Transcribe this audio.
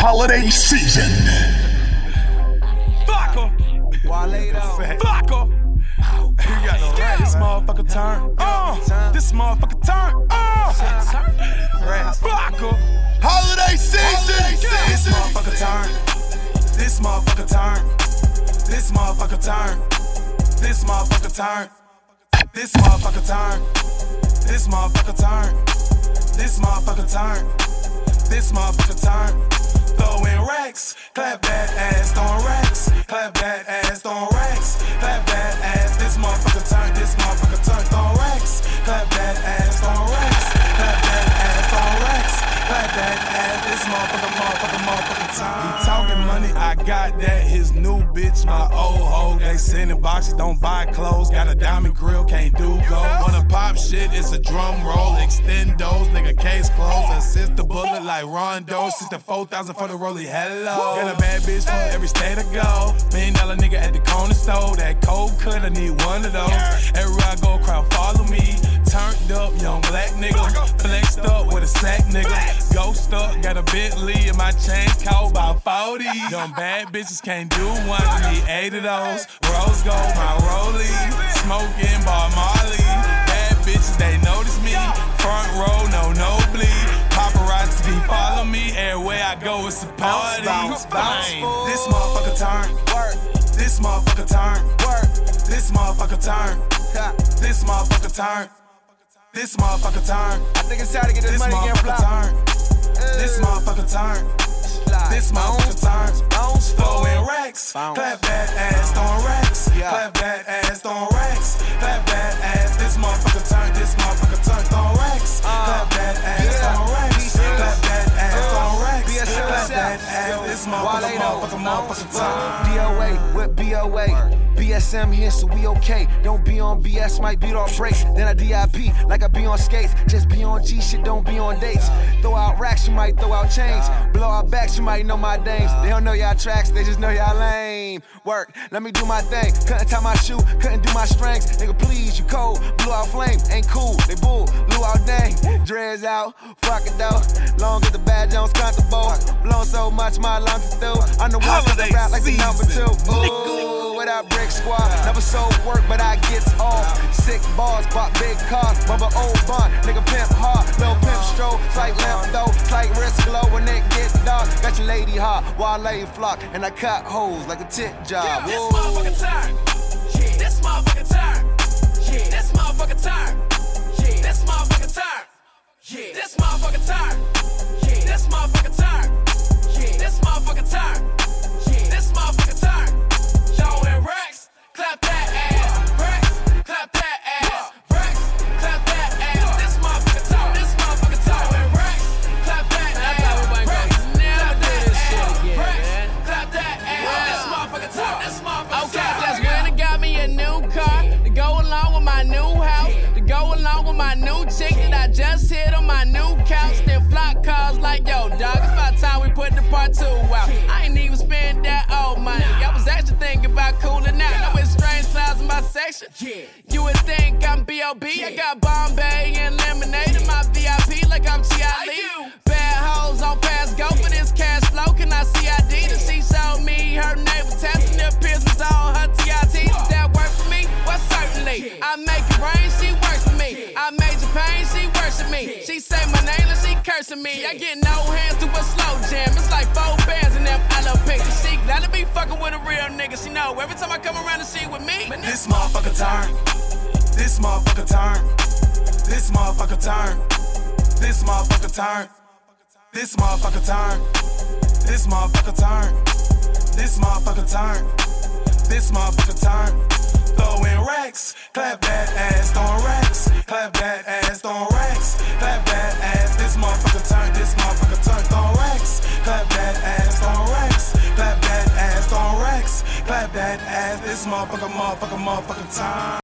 holiday season. Fuck em. Fuck em. You got no right. This motherfucker turn. This motherfucker turn. Fuck em. Holiday season. This motherfucker turn. This motherfucker turn. This motherfucker turn. This motherfucker turn. This motherfucker turn. This motherfucker turn. This motherfucker turn. This motherfucker turn. Throwing racks, clap that ass, throwing racks, clap that ass, throwing racks, clap that ass. This motherfucker turn, this motherfucker turn, throwing racks, clap that ass, throwing racks, clap that ass, throwing racks, clap that ass. This motherfucker turn. He talking money, I got that. His new bitch, my old hoe. They sending boxes, don't buy clothes. Got a diamond grill, can't do gold. Wanna pop shit, it's a drum roll. Extendos, nigga, case closed. Assist the bullet like Rondo. 64,000 for the rollie, hello. Got a bad bitch from every state I go. $1 million nigga at the corner store. That cold cut, I need one of those. Everywhere I go, crowd follow me. Turned up, young black nigga. Flexed up with a sack nigga. Ghost up, got a Bentley in my chain coat about 40. Them bad bitches can't do one, I need 8 of those. Rose gold, my rollie. Smoking bar Marley. Bad bitches, they notice me. Front row, no nosebleed. Paparazzi follow me. Everywhere I go, it's a party. Bounce. This motherfucker turn. This motherfucker turn. This motherfucker turn. This motherfucker turn. This motherfucker turn. I think it's time to get this money again, fly. This motherfucker turn. This motherfucker turn. Bounce. Throwing racks. Bounce. Clap that ass, throwing racks. Yeah. Clap that ass, throwing racks. Clap that ass. This motherfucker turn. This motherfucker turn. Throwing racks. Clap that ass, throwing racks. Clap that ass, throwing racks. Clap that ass. This motherfucker turn. DOA with BOA. BSM here, so we okay. Don't be on BS, might beat off breaks. Then I DIP like I be on skates. Just be on G shit, don't be on dates. Throw out racks, you might throw out chains. Blow out backs, you might know my names. They don't know y'all tracks, they just know y'all lame. Work, let me do my thing. Couldn't tie my shoe, couldn't do my strings. Nigga, please, you cold. Blew out flame, ain't cool. They bull, blew out dang. Dreads out, fuck it though. Long as the bad Jones comfortable. Blown so much, my lungs are through. I'm the one that rap like the number 2. Ooh, without brick squad. Never sold work, but I gets off. Sick bars, bought big cars. Bubba old bun, nigga pimp hard. Lil pimp stroll, it's like lamp though. It's like wrist glow when it get dark. Got your lady hot, Wale flock. And I cut hoes like a tip job. This motherfucker turn. This motherfucker turn. This motherfucker turn. This motherfucker turn. This motherfucker turn. This motherfucker turn. This motherfucker turn. This motherfucker turn. Showing racks, clap that ass. Racks, clap that ass. Racks, clap that ass. This motherfucker turn. This motherfucker turn. Racks, clap that ass. Racks, clap that ass. Racks, clap that ass. This motherfucker turn. This motherfucker turn. Okay, that's when I got me a new car to go along with my new house, to go along with my new chick that I just hit on my new couch. Then flock cars like, yo, dog, it's about time we put the part 2 out. I ain't even spend that old money. I was actually thinking about cooling out. No, it's strange clouds in my section. You would think I'm B.O.B. I got Bombay and lemonade in my VIP like I'm T.I.L.E. Bad hoes on pass go for this cash flow. Can I see ID? That she showed me her navel testing the piercings on her TIT. Does that work for me? Well, certainly. I make it rain, she works for me. I made your pain, she worship me. She say my name and she cursing me. I get no hands to a slow jam. It's like 4 bands in them LOP. She glad to be fucking with a real nigga. She know every time I come around and she with me. This motherfucker turn. This motherfucker turn. This motherfucker turn. This motherfucker turn. This motherfucker turn. This motherfucker turn. This motherfucker turn. This motherfucker turn. Throwing racks, clap that ass, throwing racks, clap that ass, throwing racks, clap that ass. This motherfucker turn. This motherfucker turn. Throwing racks, clap that ass, throwing racks, clap that ass, throwing racks, clap that ass. This motherfucker turn.